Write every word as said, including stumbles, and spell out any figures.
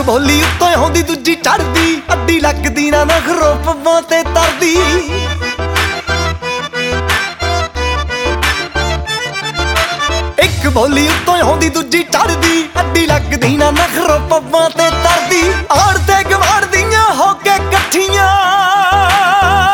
ਬੋਲੀ ਉੱਤੋਂ ਆਉਂਦੀ ਦੂਜੀ ਚੜਦੀ, ਅੱਡੀ ਲੱਗਦੀ ਨਾ ਨਖਰੋ ਪੱਬਾਂ ਤੇ ਤਰਦੀ। ਇੱਕ ਬੋਲੀ ਉੱਤੋਂ ਆਉਂਦੀ ਦੂਜੀ ਚੜਦੀ, ਅੱਡੀ ਲੱਗਦੀ ਨਾ ਨਖਰੋ ਪੱਬਾਂ ਤੇ ਤਰਦੀ। ਆੜ ਤੇ ਗਵਾੜ ਦੀਆਂ ਹੋ ਕੇ ਇਕੱਠੀਆਂ